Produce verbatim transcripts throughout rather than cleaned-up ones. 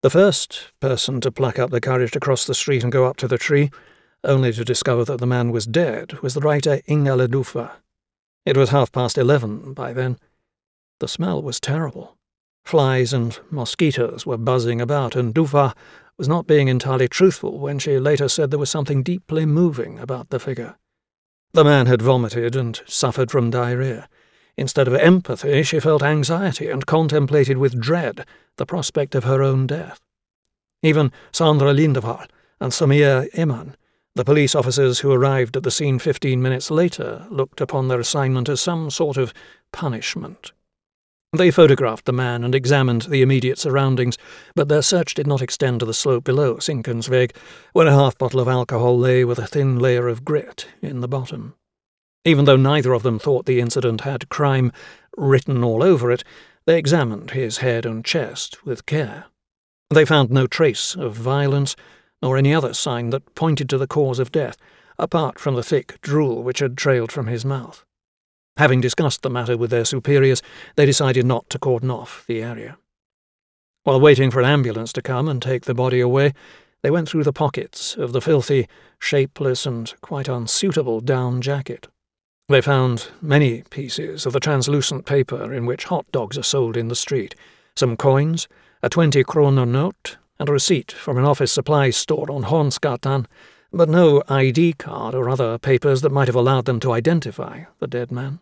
The first person to pluck up the courage to cross the street and go up to the tree, only to discover that the man was dead, was the writer Inga Ledoufa. It was half past eleven by then. The smell was terrible. Flies and mosquitoes were buzzing about, and Doufa was not being entirely truthful when she later said there was something deeply moving about the figure. The man had vomited and suffered from diarrhea. Instead of empathy, she felt anxiety and contemplated with dread the prospect of her own death. Even Sandra Lindeval and Samir Iman, the police officers who arrived at the scene fifteen minutes later, looked upon their assignment as some sort of punishment. They photographed the man and examined the immediate surroundings, but their search did not extend to the slope below Sinkensweg, where a half-bottle of alcohol lay with a thin layer of grit in the bottom. Even though neither of them thought the incident had crime written all over it, they examined his head and chest with care. They found no trace of violence, nor any other sign that pointed to the cause of death, apart from the thick drool which had trailed from his mouth. Having discussed the matter with their superiors, they decided not to cordon off the area. While waiting for an ambulance to come and take the body away, they went through the pockets of the filthy, shapeless and quite unsuitable down jacket. They found many pieces of the translucent paper in which hot dogs are sold in the street, some coins, a twenty kroner note, and a receipt from an office supplies store on Hornsgatan, but no I D card or other papers that might have allowed them to identify the dead man.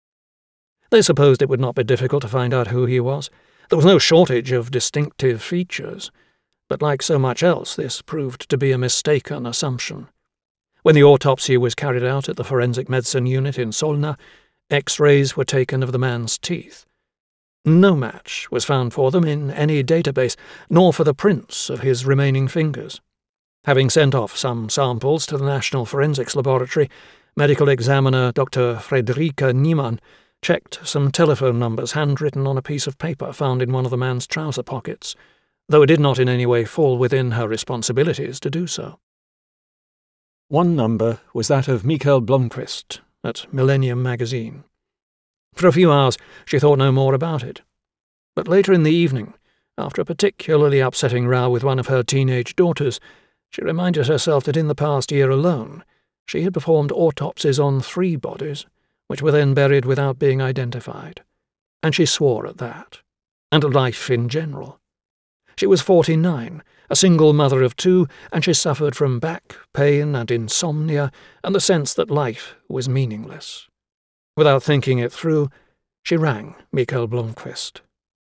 They supposed it would not be difficult to find out who he was. There was no shortage of distinctive features, but like so much else, this proved to be a mistaken assumption. When the autopsy was carried out at the forensic medicine unit in Solna, X-rays were taken of the man's teeth. No match was found for them in any database, nor for the prints of his remaining fingers. Having sent off some samples to the National Forensics Laboratory, medical examiner Doctor Fredrika Niemann checked some telephone numbers handwritten on a piece of paper found in one of the man's trouser pockets, though it did not in any way fall within her responsibilities to do so. One number was that of Mikael Blomqvist at Millennium magazine. For a few hours she thought no more about it, but later in the evening, after a particularly upsetting row with one of her teenage daughters, she reminded herself that in the past year alone she had performed autopsies on three bodies, which were then buried without being identified, and she swore at that, and at life in general. She was forty-nine, a single mother of two, and she suffered from back pain and insomnia and the sense that life was meaningless. Without thinking it through, she rang Mikael Blomqvist.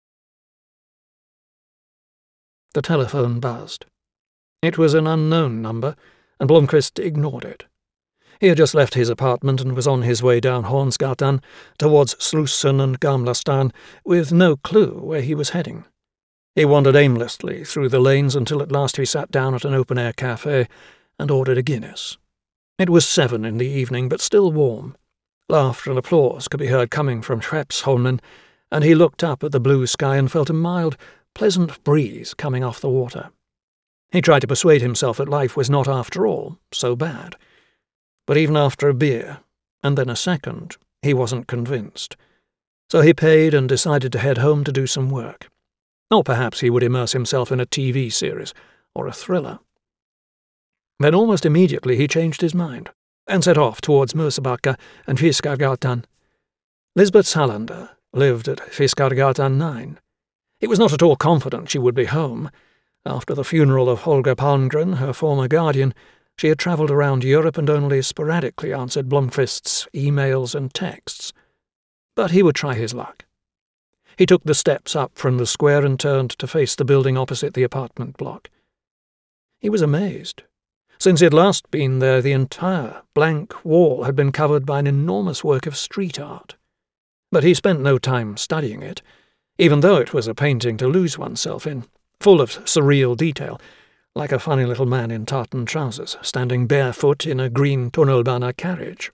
The telephone buzzed. It was an unknown number, and Blomqvist ignored it. He had just left his apartment and was on his way down Hornsgatan towards Slussen and Gamlastan with no clue where he was heading. He wandered aimlessly through the lanes until at last he sat down at an open-air cafe and ordered a Guinness. It was seven in the evening, but still warm. Laughter and applause could be heard coming from Skeppsholmen, and he looked up at the blue sky and felt a mild, pleasant breeze coming off the water. He tried to persuade himself that life was not, after all, so bad. But even after a beer, and then a second, he wasn't convinced. So he paid and decided to head home to do some work. Or perhaps he would immerse himself in a T V series or a thriller. Then almost immediately he changed his mind and set off towards Mosebacka and Fiskargatan. Lisbeth Salander lived at Fiskargatan nine. He was not at all confident she would be home. After the funeral of Holger Palmgren, her former guardian, she had travelled around Europe and only sporadically answered Blomqvist's emails and texts. But he would try his luck. He took the steps up from the square and turned to face the building opposite the apartment block. He was amazed. Since he had last been there, the entire blank wall had been covered by an enormous work of street art. But he spent no time studying it, even though it was a painting to lose oneself in, full of surreal detail, like a funny little man in tartan trousers, standing barefoot in a green tunnelbana carriage.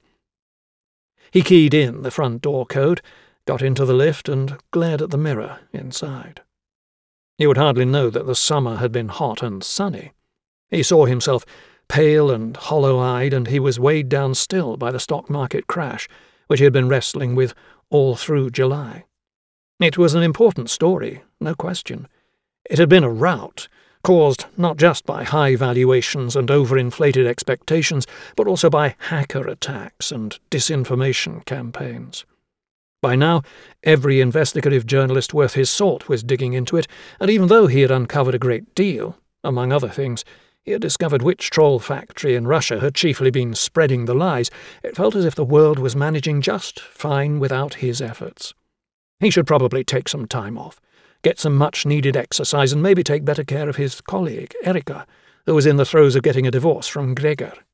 He keyed in the front door code, got into the lift, and glared at the mirror inside. He would hardly know that the summer had been hot and sunny. He saw himself pale and hollow-eyed, and he was weighed down still by the stock market crash, which he had been wrestling with all through July. It was an important story, no question. It had been a rout, caused not just by high valuations and overinflated expectations, but also by hacker attacks and disinformation campaigns. By now, every investigative journalist worth his salt was digging into it, and even though he had uncovered a great deal, among other things, he had discovered which troll factory in Russia had chiefly been spreading the lies, it felt as if the world was managing just fine without his efforts. He should probably take some time off, get some much-needed exercise, and maybe take better care of his colleague, Erika, who was in the throes of getting a divorce from Gregor.